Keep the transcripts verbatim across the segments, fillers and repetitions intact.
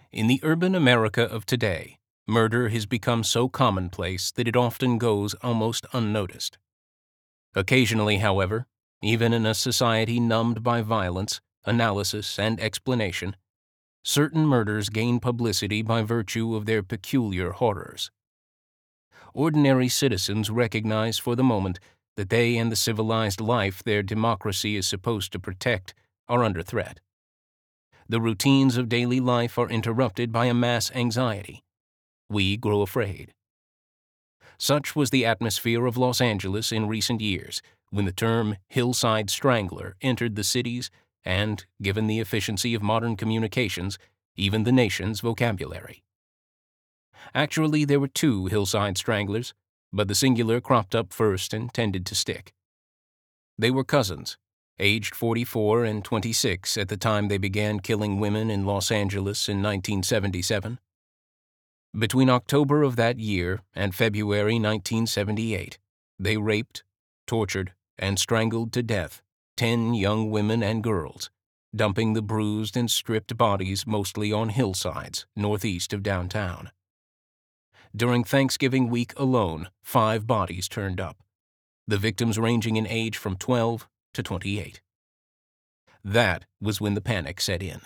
In the urban America of today, murder has become so commonplace that it often goes almost unnoticed. Occasionally, however, even in a society numbed by violence, analysis, and explanation, certain murders gain publicity by virtue of their peculiar horrors. Ordinary citizens recognize for the moment that they and the civilized life their democracy is supposed to protect are under threat. The routines of daily life are interrupted by a mass anxiety. We grow afraid. Such was the atmosphere of Los Angeles in recent years, when the term hillside strangler entered the city's and, given the efficiency of modern communications, even the nation's vocabulary. Actually, there were two hillside stranglers, but the singular cropped up first and tended to stick. They were cousins, aged forty-four and twenty-six at the time they began killing women in Los Angeles in nineteen seventy-seven. Between October of that year and February nineteen seventy-eight, they raped, tortured, and strangled to death ten young women and girls, dumping the bruised and stripped bodies mostly on hillsides northeast of downtown. During Thanksgiving week alone, five bodies turned up, the victims ranging in age from twelve to twenty-eight. That was when the panic set in.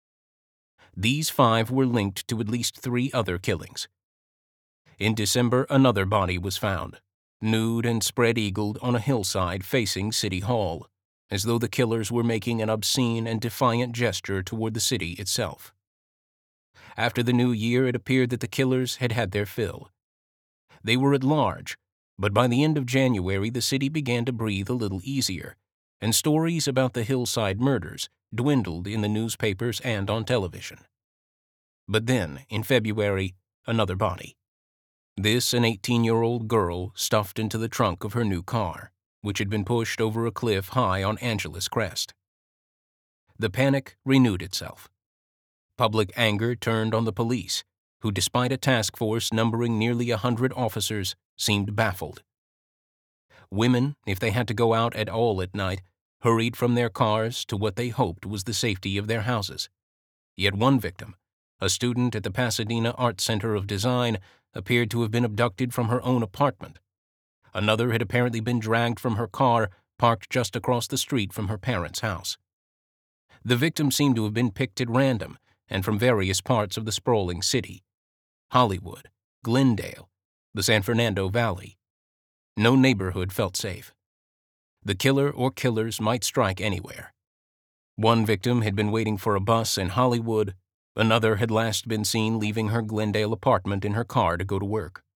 These five were linked to at least three other killings. In December, another body was found, nude and spread-eagled on a hillside facing City Hall, as though the killers were making an obscene and defiant gesture toward the city itself. After the new year, it appeared that the killers had had their fill. They were at large, but by the end of January the city began to breathe a little easier, and stories about the hillside murders dwindled in the newspapers and on television. But then, in February, another body. This an eighteen-year-old girl stuffed into the trunk of her new car, which had been pushed over a cliff high on Angeles Crest. The panic renewed itself. Public anger turned on the police, who, despite a task force numbering nearly a hundred officers, seemed baffled. Women, if they had to go out at all at night, hurried from their cars to what they hoped was the safety of their houses. Yet one victim, a student at the Pasadena Art Center of Design, appeared to have been abducted from her own apartment. Another had apparently been dragged from her car, parked just across the street from her parents' house. The victims seemed to have been picked at random and from various parts of the sprawling city: Hollywood, Glendale, the San Fernando Valley. No neighborhood felt safe. The killer or killers might strike anywhere. One victim had been waiting for a bus in Hollywood. Another had last been seen leaving her Glendale apartment in her car to go to work.